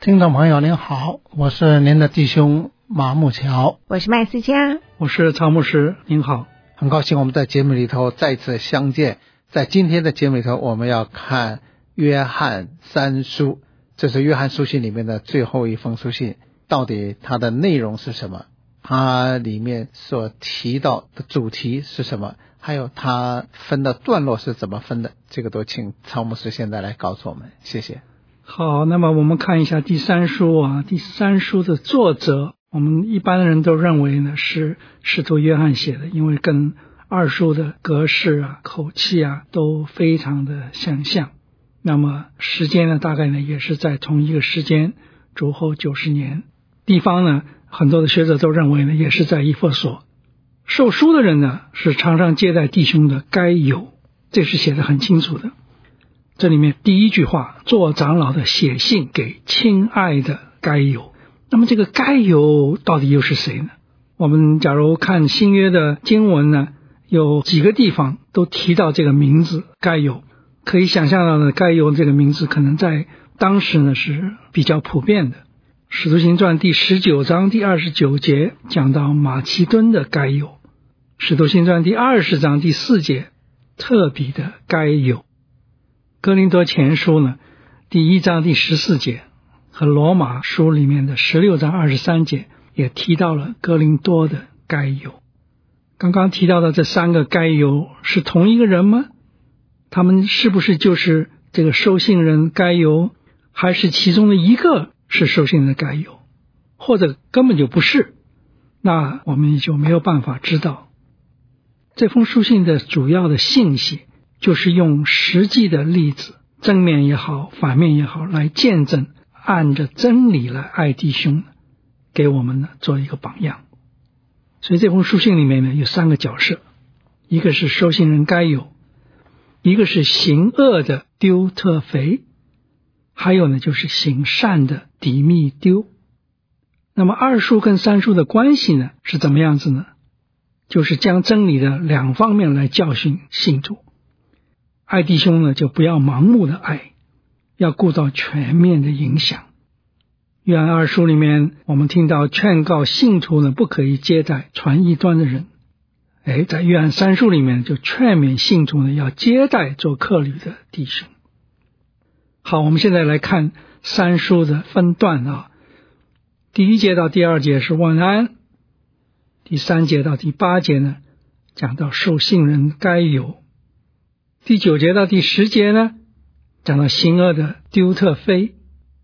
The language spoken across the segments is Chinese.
听众朋友您好，我是您的弟兄马木桥， 我是麦思佳， 我是曹牧师，您好。 很高兴我们在节目里头再次相见。在今天的节目里头，我们要看约翰三书，这是约翰书信里面的最后一封书信。到底它的内容是什么？它里面所提到的主题是什么？还有它分的段落是怎么分的？这个都请曹牧师现在来告诉我们，谢谢。 好，那么我们看一下第三书啊，第三书的作者，我们一般人都认为呢是使徒约翰写的，因为跟二书的格式啊、口气啊都非常的相像。那么时间呢，大概呢也是在同一个时间，主后90年。地方呢，很多的学者都认为呢，也是在以弗所。受书的人呢，是常常接待弟兄的该有，这是写得很清楚的。这里面第一句话，做长老的写信给亲爱的该有。那么这个该有到底又是谁呢？我们假如看新约的经文呢，有几个地方都提到这个名字该有，可以想象到的该有这个名字可能在当时呢是比较普遍的。使徒行传第19章第29节讲到马其顿的该有，使徒行传第20章第4节特比的该有，哥林多前书呢第1章第14节和罗马书里面的16章23节也提到了哥林多的该有。刚刚提到的这三个该有是同一个人吗？他们是不是就是这个收信人该有，还是其中的一个是收信人的该有，或者根本就不是？那我们就没有办法知道。这封书信的主要的信息就是用实际的例子，正面也好反面也好，来见证按着真理来爱弟兄，给我们呢做一个榜样。所以这封书信里面呢有三个角色，一个是收信人该有，一个是行恶的丢特腓，还有呢就是行善的底密丢。那么二书跟三书的关系呢是怎么样子呢？就是将真理的两方面来教训信徒。爱弟兄呢就不要盲目的爱，要顾到全面的影响。约翰二书里面我们听到劝告信徒呢不可以接待传异端的人，在约翰三书里面就劝勉信徒呢要接待做客旅的弟兄。好，我们现在来看三书的分段啊。第1节到第2节是问安，第3节到第8节呢讲到受信人该有，第9节到第10节呢讲到行恶的丢特腓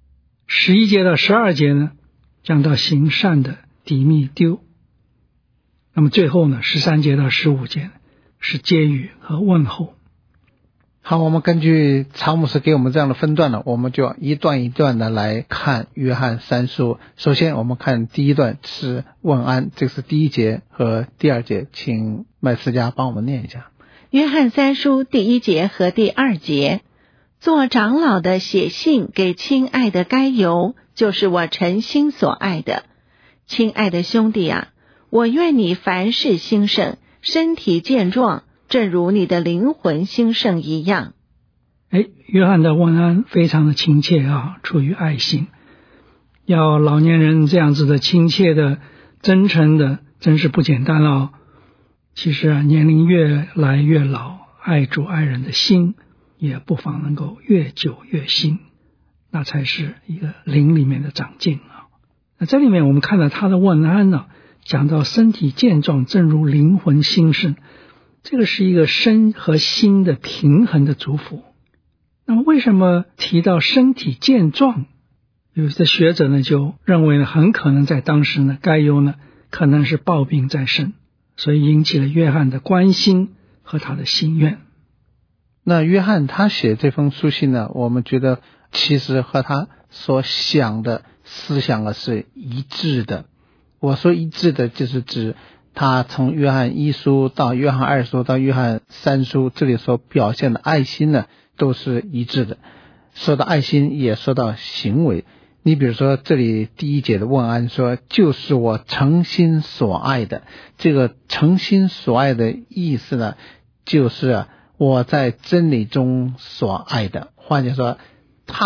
，11节到12节呢讲到行善的底密丢。那么最后呢13节到15节呢是接语和问候。 好，我们根据曹牧师给我们这样的分段呢，我们就一段一段的来看约翰三书。首先我们看第一段是问安，这是第1节和第2节，请麦思佳帮我们念一下。 约翰三书第1节和第2节，做长老的写信给亲爱的该有，就是我诚心所爱的。亲爱的兄弟啊，我愿你凡事兴盛，身体健壮，正如你的灵魂兴盛一样。 约翰的问安非常的亲切啊，出于爱心。要老年人这样子的亲切的真诚的真是不简单哦。其实啊，年龄越来越老，爱主爱人的心也不妨能够越久越新，那才是一个灵里面的长进啊。那这里面我们看到他的问安呢，讲到身体健壮正如灵魂兴盛，这个是一个身和心的平衡的祝福。那么为什么提到身体健壮？有些学者呢就认为呢，很可能在当时呢该有呢可能是抱病在身，所以引起了约翰的关心和他的心愿。 那约翰他写这封书信呢，我们觉得其实和他所想的思想啊是一致的。我说一致的就是指他从约翰1书到约翰2书到约翰3书，这里所表现的爱心呢都是一致的。说到爱心也说到行为，你比如说这里第1节的问安说就是我诚心所爱的，这个诚心所爱的意思呢就是我在真理中所爱的。换句话说，他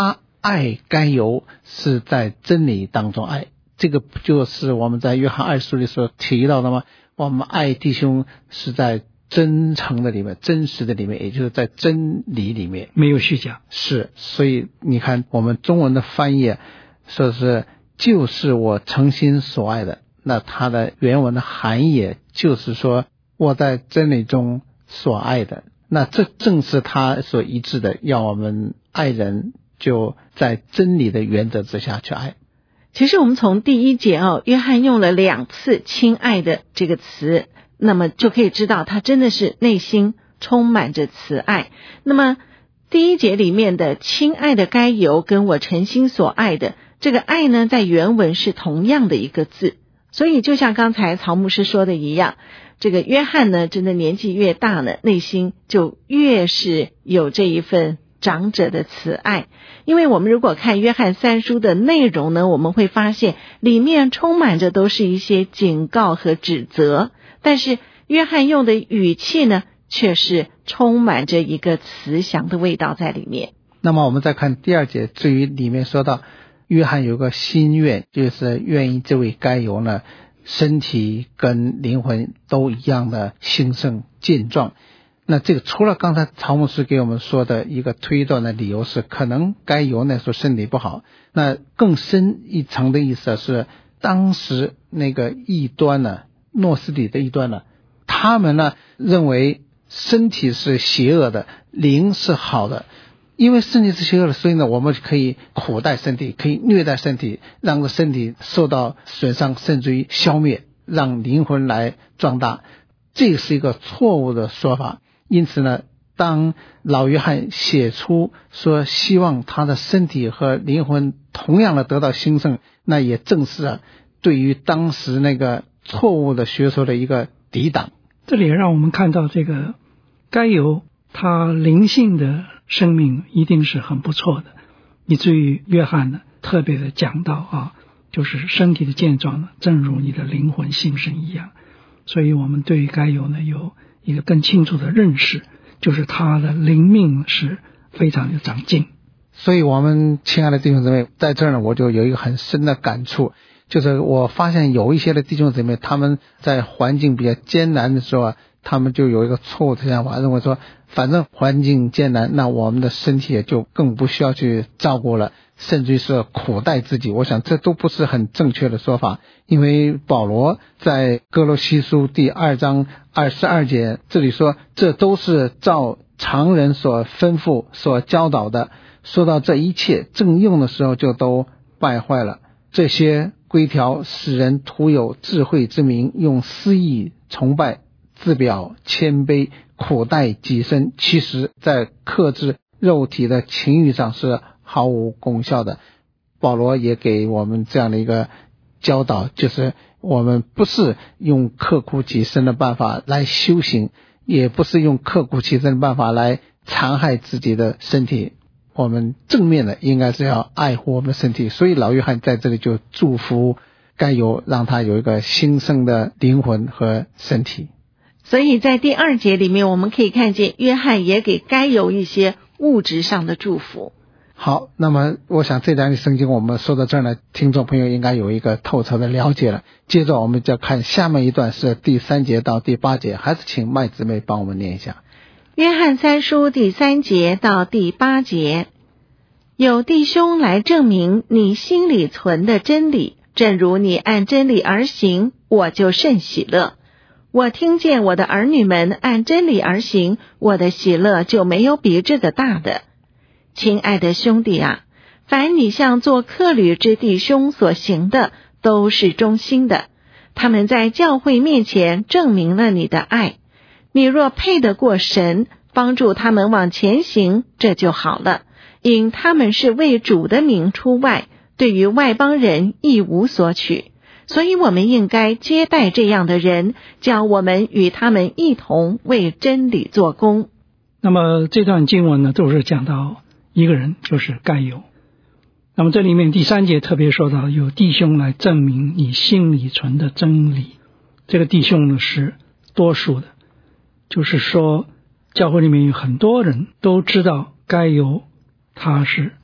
爱该犹是在真理当中爱，这个就是我们在约翰2书里所提到的吗？我们爱弟兄是在真诚的里面，真实的里面，也就是在真理里面， 没有虚假。 是，所以你看我们中文的翻译说是就是我诚心所爱的，那它的原文的含义就是说我在真理中所爱的，那这正是他所一致的，要我们爱人就在真理的原则之下去爱。 其实我们从第1节约翰用了2次亲爱的这个词，那么就可以知道他真的是内心充满着慈爱。那么第1节里面的亲爱的该犹跟我诚心所爱的，这个爱呢，在原文是同样的一个字。所以就像刚才曹牧师说的一样，这个约翰呢，真的年纪越大呢，内心就越是有这一份长者的慈爱。因为我们如果看约翰3书的内容呢，我们会发现里面充满着都是一些警告和指责，但是约翰用的语气呢，却是充满着一个慈祥的味道在里面。 那么我们再看第2节，至于里面说到约翰有个心愿，就是愿意这位该犹呢，身体跟灵魂都一样的兴盛健壮。那这个除了刚才曹牧师给我们说的一个推断的理由是可能该犹那时候身体不好，那更深一层的意思是当时那个异端呢，诺斯底的异端呢，他们呢认为身体是邪恶的，灵是好的。因为身体是邪恶的，所以呢我们可以苦待身体，可以虐待身体，让身体受到损伤，甚至于消灭，让灵魂来壮大。这是一个错误的说法。因此呢，当老约翰写出说希望他的身体和灵魂同样的得到兴盛，那也正是对于当时那个错误的学说的一个抵挡。 这里让我们看到这个该犹他灵性的生命一定是很不错的，以至于约翰呢特别的讲到就是身体的健壮呢，正如你的灵魂兴盛一样。所以我们对于该犹呢有一个更清楚的认识，就是他的灵命是非常有长进。 所以我们亲爱的弟兄姊妹，在这儿呢我就有一个很深的感触，就是我发现有一些的弟兄姊妹，他们在环境比较艰难的时候他们就有一个错误的想法，认为说反正环境艰难，那我们的身体也就更不需要去照顾了，甚至是苦待自己。我想这都不是很正确的说法，因为保罗在哥罗西书第2章22节这里说，这都是照常人所吩咐所教导的，说到这一切正用的时候就都败坏了。这些规条使人徒有智慧之名，用私意崇拜，自表谦卑，苦待己身，其实在克制肉体的情欲上是毫无功效的。保罗也给我们这样的一个教导，就是我们不是用刻苦己身的办法来修行，也不是用刻苦己身的办法来残害自己的身体，我们正面的应该是要爱护我们的身体。所以老约翰在这里就祝福该犹，让他有一个兴盛的灵魂和身体。 所以在第2节里面，我们可以看见约翰也给该犹一些物质上的祝福。 好，那么我想这两节圣经我们说到这儿呢，听众朋友应该有一个透彻的了解了。接着我们就看下面一段，是第3节到第8节，还是请麦姊妹帮我们念一下。 约翰3书第3节到第8节，有弟兄来证明你心里存的真理，正如你按真理而行，我就甚喜乐。我听见我的儿女们按真理而行，我的喜乐就没有比这个大的。亲爱的兄弟啊，凡你向做客旅之弟兄所行的，都是忠心的，他们在教会面前证明了你的爱。你若配得过神，帮助他们往前行，这就好了，因他们是为主的名出外，对于外邦人一无所取。所以我们应该接待这样的人，叫我们与他们一同为真理做工。 那么这段经文呢，都是讲到一个人，就是该犹。那么这里面第3节特别说到，有弟兄来证明你心里存的真理。这个弟兄呢是多数的，就是说教会里面有很多人都知道该犹他是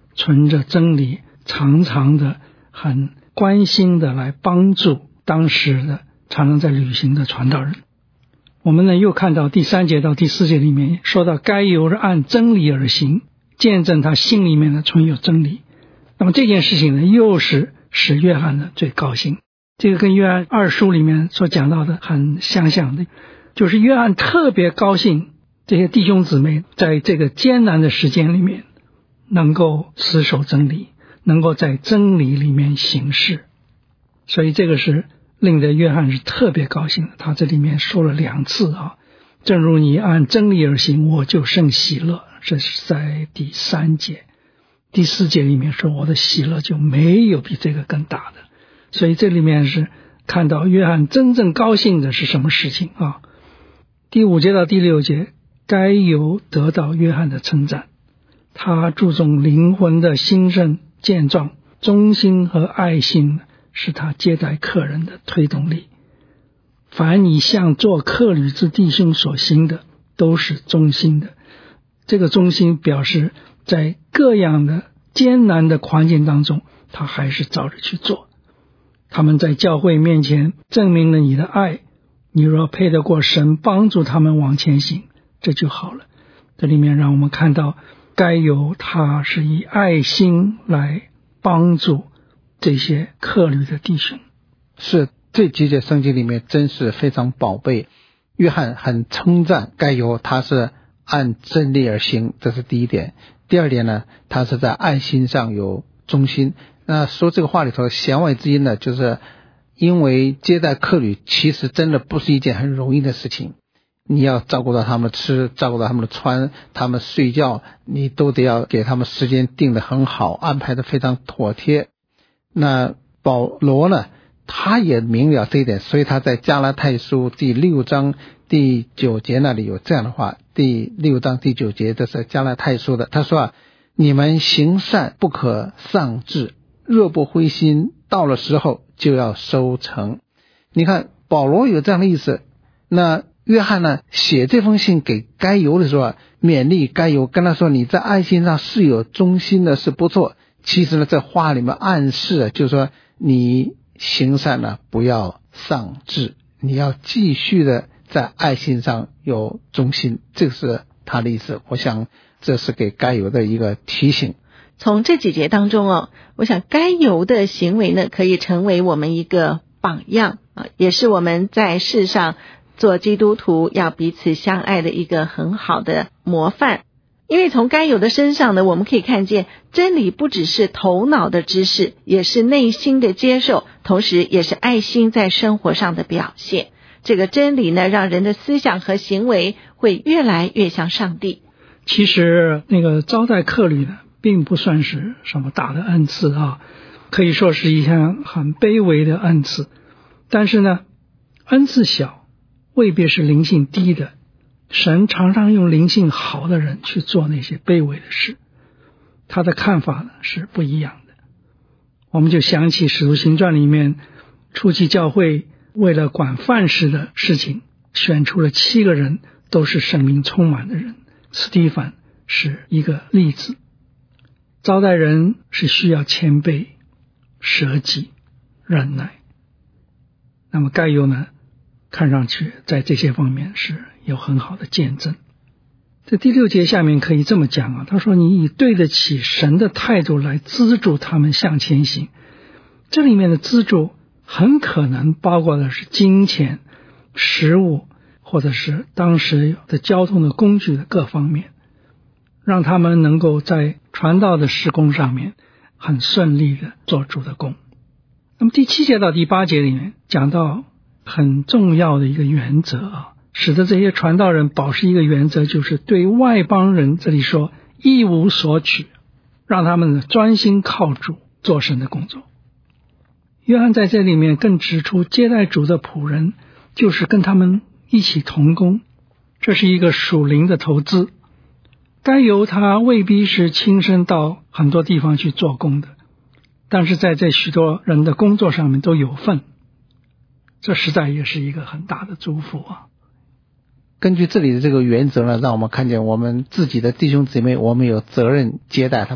存着真理，常常的很关心的来帮助当时的常常在旅行的传道人。我们呢又看到第3节到第4节里面说到该犹按真理而行，见证他心里面呢存有真理。那么这件事情呢又是使约翰呢最高兴，这个跟约翰2书里面所讲到的很相像的，就是约翰特别高兴这些弟兄姊妹在这个艰难的时间里面能够死守真理，能够在真理里面行事，所以这个是令得约翰是特别高兴的。他这里面说了2次啊，正如你按真理而行，我就甚喜乐，这是在第3节。第4节里面说我的喜乐就没有比这个更大的，所以这里面是看到约翰真正高兴的是什么事情啊？第5节到第6节，该犹得到约翰的称赞，他注重灵魂的兴盛健壮，忠心和爱心是他接待客人的推动力。凡你向做客旅之弟兄所行的，都是忠心的。这个忠心表示在各样的艰难的环境当中，他还是照着去做。他们在教会面前证明了你的爱，你若配得过神帮助他们往前行，这就好了。这里面让我们看到该犹他是以爱心来帮助这些客旅的弟兄。 是，这几节圣经里面真是非常宝贝。约翰很称赞该犹他是按真理而行，这是第一点。第二点呢，他是在爱心上有忠心。那说这个话里头弦外之音呢，就是因为接待客旅其实真的不是一件很容易的事情，你要照顾到他们吃，照顾到他们的穿，他们睡觉，你都得要给他们时间定得很好，安排得非常妥帖。那保罗呢，他也明了这一点，所以他在加拉太书第6章第9节那里有这样的话，第6章第9节，这是加拉太书的，他说啊，你们行善不可丧志，若不灰心，到了时候就要收成。你看保罗有这样的意思。那约翰呢写这封信给该犹的时候啊，勉励该犹，跟他说你在爱心上是有忠心的，是不错。其实呢在话里面暗示就是说你行善呢不要丧志，你要继续的在爱心上有忠心，这个是他的意思。我想这是给该犹的一个提醒。 从这几节当中我想该犹的行为呢可以成为我们一个榜样也是我们在世上做基督徒要彼此相爱的一个很好的模范。因为从该犹的身上呢，我们可以看见真理不只是头脑的知识，也是内心的接受，同时也是爱心在生活上的表现。这个真理呢，让人的思想和行为会越来越像上帝。 其实那个招待客旅呢并不算是什么大的恩赐可以说是一项很卑微的恩赐。但是呢，恩赐小未必是灵性低的，神常常用灵性好的人去做那些卑微的事，他的看法呢是不一样的。我们就想起使徒行传里面初期教会为了管饭食的事情，选出了7个人都是圣灵充满的人，斯提反是一个例子。招待人是需要谦卑、舍己、忍耐。那么该犹呢，看上去在这些方面是有很好的见证。在第6节下面可以这么讲他说你以对得起神的态度来资助他们向前行。这里面的资助很可能包括的是金钱、食物，或者是当时的交通的工具的各方面，让他们能够在传道的事工上面很顺利的做主的工。那么第7节到第8节里面讲到很重要的一个原则使得这些传道人保持一个原则，就是对外邦人这里说一无所取，让他们专心靠主做神的工作。约翰在这里面更指出，接待主的仆人就是跟他们一起同工，这是一个属灵的投资。该犹他未必是亲身到很多地方去做工的，但是在这许多人的工作上面都有份，这实在也是一个很大的祝福根据这里的这个原则呢，让我们看见我们自己的弟兄姊妹，我们有责任接待他们，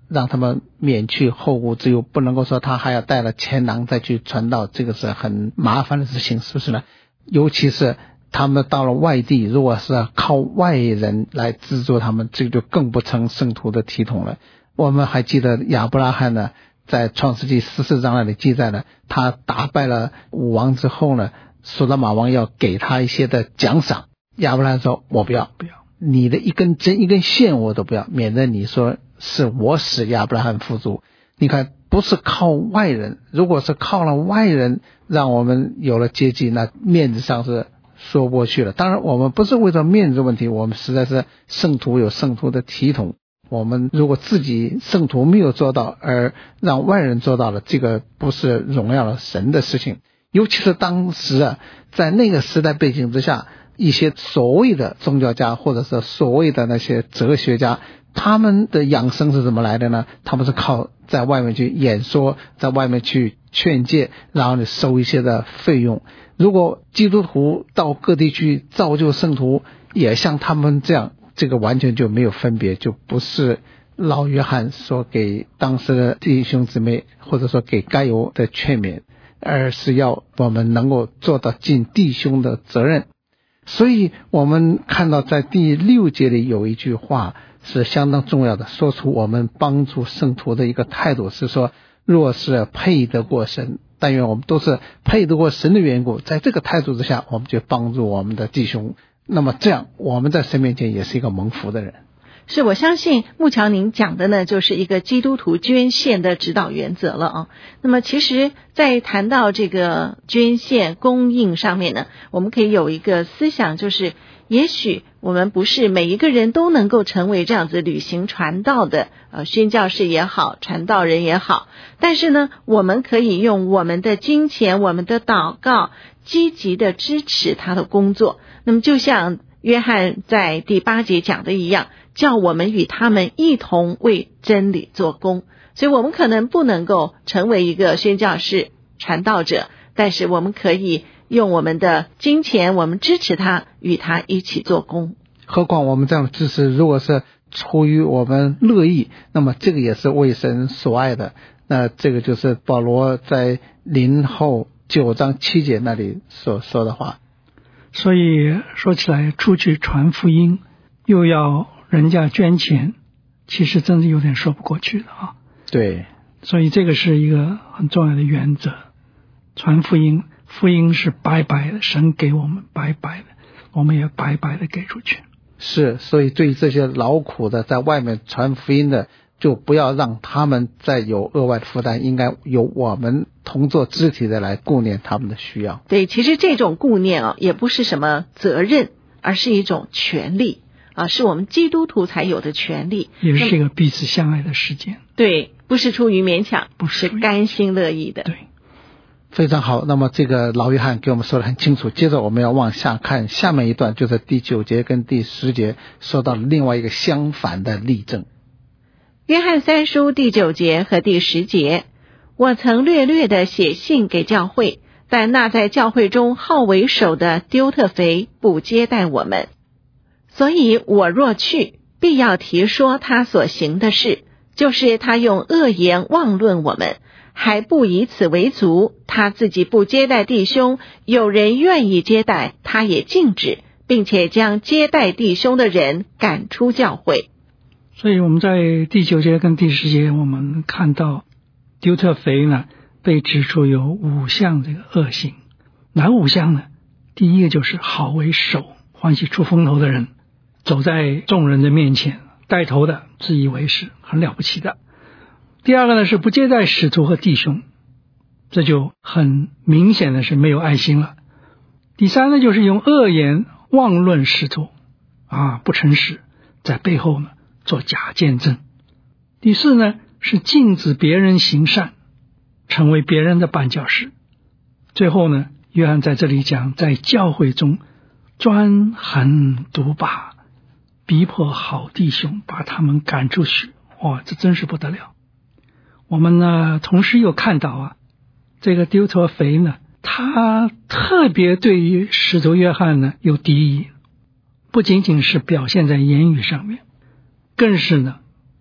让他们免去后顾之忧，不能够说他还要带了钱囊再去传道，这个是很麻烦的事情，是不是呢？尤其是他们到了外地，如果是靠外人来资助他们，这个就更不成圣徒的体统了。我们还记得亚伯拉罕呢，在创世纪14章那里记载了，他打败了武王之后呢，索多玛王要给他一些的奖赏，亚伯拉罕说我不要，你的一根针一根线我都不要，免得你说是我使亚伯拉罕富足。你看，不是靠外人，如果是靠了外人让我们有了接济，那面子上是说不过去了。当然我们不是为了面子问题，我们实在是圣徒有圣徒的体统，我们如果自己圣徒没有做到而让外人做到了，这个不是荣耀了神的事情。尤其是当时在那个时代背景之下，一些所谓的宗教家或者是所谓的那些哲学家，他们的养生是怎么来的呢？他们是靠在外面去演说，在外面去劝诫，然后你收一些的费用。如果基督徒到各地去造就圣徒，也像他们这样，这个完全就没有分别，就不是老约翰所给当时的弟兄姊妹或者说给该有的劝勉，而是要我们能够做到尽弟兄的责任。所以我们看到在第6节里有一句话是相当重要的，说出我们帮助圣徒的一个态度，是说若是配得过神，但愿我们都是配得过神的缘故，在这个态度之下，我们就帮助我们的弟兄，那么这样我们在神面前也是一个蒙福的人。 是，我相信牧乔您讲的呢，就是一个基督徒捐献的指导原则了啊。那么其实在谈到这个捐献供应上面呢，我们可以有一个思想，就是也许我们不是每一个人都能够成为这样子旅行传道的宣教士也好，传道人也好，但是呢，我们可以用我们的金钱，我们的祷告，积极的支持他的工作。那么就像约翰在第8节讲的一样，叫我们与他们一同为真理做工。所以我们可能不能够成为一个宣教士传道者，但是我们可以用我们的金钱，我们支持他，与他一起做工。 何况我们这样的支持如果是出于我们乐意，那么这个也是为神所爱的。那这个就是保罗在林后9章7节那里所说的话。 所以说起来，出去传福音又要人家捐钱，其实真的有点说不过去的啊。 对， 所以这个是一个很重要的原则。传福音，福音是白白的，神给我们白白的，我们也白白的给出去。 是，所以对于这些劳苦的在外面传福音的，就不要让他们再有额外的负担，应该由我们同做肢体的来顾念他们的需要。 对，其实这种顾念也不是什么责任，而是一种权利是我们基督徒才有的权利， 也是一个彼此相爱的事件。 对，不是出于勉强， 是甘心乐意的。 对， 非常好。那么这个老约翰给我们说得很清楚，接着我们要往下看下面一段，就是第9节跟第10节说到了另外一个相反的例证。 约翰3书第9节和第10节，我曾略略的写信给教会，但那在教会中好为首的丢特腓不接待我们，所以我若去，必要提说他所行的事，就是他用恶言妄论我们，还不以此为足，他自己不接待弟兄，有人愿意接待，他也禁止，并且将接待弟兄的人赶出教会。 所以我们在第9节跟第10节，我们看到丢特腓呢被指出有5项这个恶行。哪5项呢？第一个就是好为首，欢喜出风头的人，走在众人的面前，带头的，自以为是，很了不起的。第二个呢是不接待使徒和弟兄，这就很明显的是没有爱心了。第三呢就是用恶言妄论使徒不诚实，在背后呢做假见证。第四呢是禁止别人行善，成为别人的绊脚石。最后呢，约翰在这里讲，在教会中专横独霸，逼迫好弟兄，把他们赶出去。这真是不得了。我们呢同时又看到这个丢特腓呢，他特别对于使徒约翰呢有敌意，不仅仅是表现在言语上面，更是呢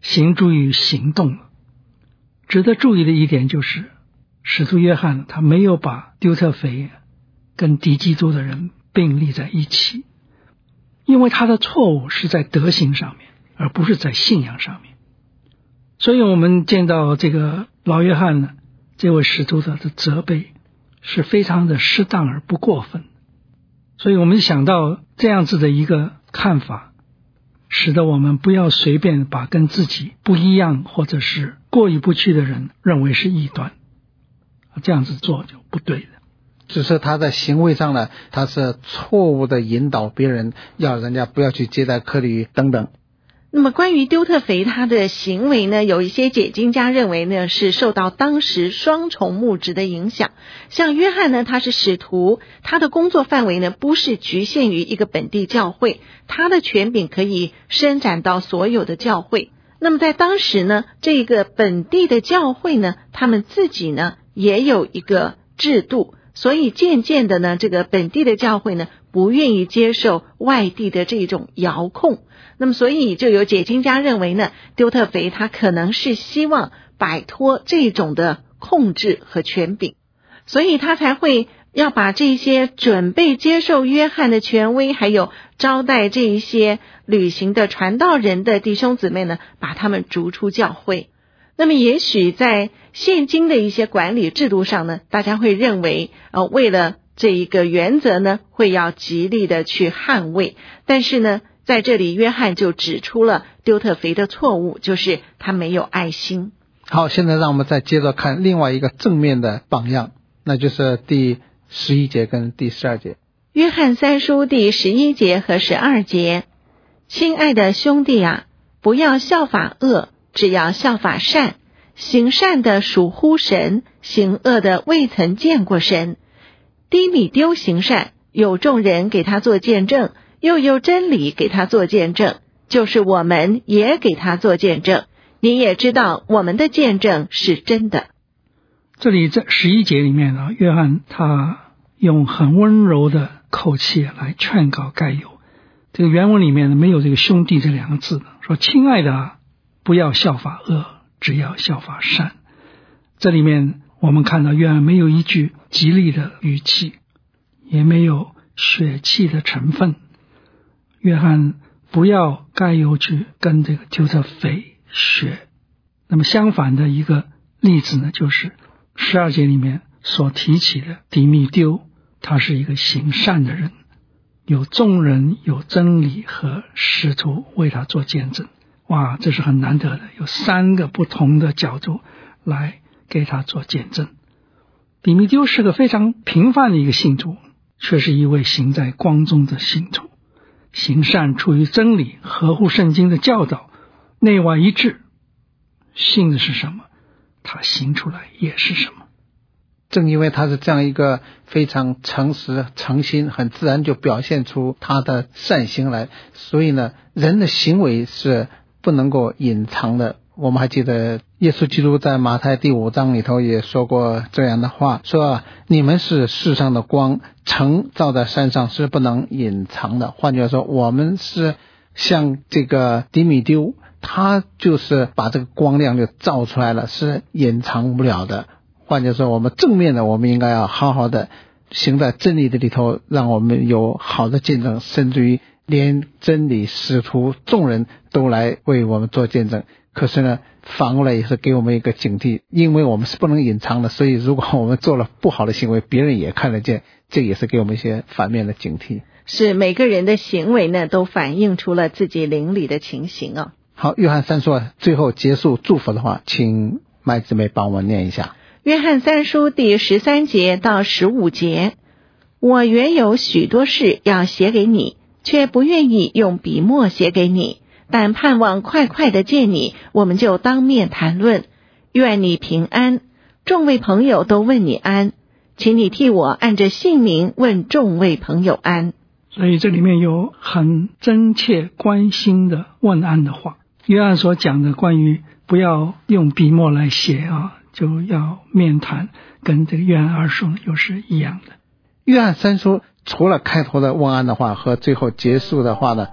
行诸于行动了。值得注意的一点就是，使徒约翰他没有把丢特腓跟敌基督的人并立在一起，因为他的错误是在德行上面，而不是在信仰上面。所以我们见到这个老约翰呢，这位使徒的责备是非常的适当而不过分。所以我们想到这样子的一个看法，使得我们不要随便把跟自己不一样或者是过意不去的人认为是异端，这样子做就不对的。 只是他在行为上呢，他是错误的引导别人，要人家不要去接待客旅等等。 那么关于丢特腓他的行为呢，有一些解经家认为呢，是受到当时双重牧职的影响。像约翰呢，他是使徒，他的工作范围呢不是局限于一个本地教会，他的权柄可以伸展到所有的教会。那么在当时呢，这个本地的教会呢，他们自己呢也有一个制度，所以渐渐的呢，这个本地的教会呢不愿意接受外地的这种遥控。那么所以就有解经家认为呢，丢特腓他可能是希望摆脱这种的控制和权柄，所以他才会要把这些准备接受约翰的权威，还有招待这一些旅行的传道人的弟兄姊妹呢，把他们逐出教会。那么也许在现今的一些管理制度上呢，大家会认为为了这一个原则呢，会要极力的去捍卫。但是呢，在这里约翰就指出了丢特腓的错误，就是他没有爱心。 好，现在让我们再接着看另外一个正面的榜样，那就是第11节跟第12节。 约翰三书第11节和12节，亲爱的兄弟啊，不要效法恶，只要效法善。行善的属乎神，行恶的未曾见过神。低米丢行善，有众人给他做见证，又有真理给他做见证，就是我们也给他做见证。你也知道我们的见证是真的。 这里在11节里面呢，约翰他用很温柔的口气来劝告该犹。这个原文里面呢没有这个兄弟这两个字，说亲爱的啊，不要效法恶，只要效法善。这里面我们看到约翰没有一句极力的语气，也没有血气的成分。约翰不要该犹去跟这个丢特腓学。那么相反的一个例子呢，就是12节里面所提起的低米丢，他是一个行善的人，有众人有真理和使徒为他做见证。哇，这是很难得的，有3个不同的角度来给他做见证。低米丢是个非常平凡的一个信徒，却是一位行在光中的信徒，行善出于真理，合乎圣经的教导，内外一致。信的是什么，他行出来也是什么。 正因为他是这样一个非常诚实诚心，很自然就表现出他的善行来，所以呢，人的行为是不能够隐藏的。我们还记得耶稣基督在马太第5章里头也说过这样的话，说你们是世上的光，城照在山上是不能隐藏的。换句话说，我们是像这个低米丢，他就是把这个光亮就照出来了，是隐藏不了的。换句话说，我们正面的我们应该要好好的行在真理的里头，让我们有好的见证，甚至于连真理使徒众人都来为我们做见证。可是呢，反过来也是给我们一个警惕，因为我们是不能隐藏的，所以如果我们做了不好的行为，别人也看得见，这也是给我们一些反面的警惕。 是每个人的行为呢，都反映出了自己灵里的情形啊。 好，约翰3书最后结束祝福的话，请麦姊妹帮我念一下。 约翰3书第13节到15节，我原有许多事要写给你，却不愿意用笔墨写给你，但盼望快快的见你，我们就当面谈论。愿你平安，众位朋友都问你安，请你替我按着姓名问众位朋友安。 所以这里面有很真切关心的问安的话。约翰所讲的关于不要用笔墨来写就要面谈，跟这个约翰2书又是一样的。 约翰3书除了开头的问安的话和最后结束的话呢，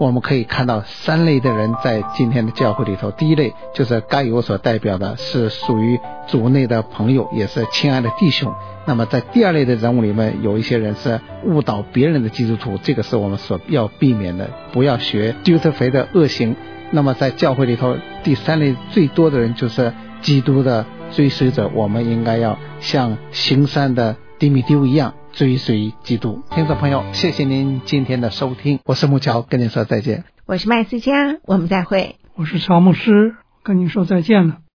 我们可以看到三类的人在今天的教会里头。第一类就是该有所代表的，是属于主内的朋友，也是亲爱的弟兄。那么在第二类的人物里面，有一些人是误导别人的基督徒，这个是我们所要避免的，不要学丢特肥的恶行。那么在教会里头，第三类最多的人就是基督的追随者，我们应该要像行善的低米丢一样追随基督。听众朋友，谢谢您今天的收听，我是木桥，跟您说再见。 我是麦斯嘉，我们再会。 我是曹牧师，跟您说再见了。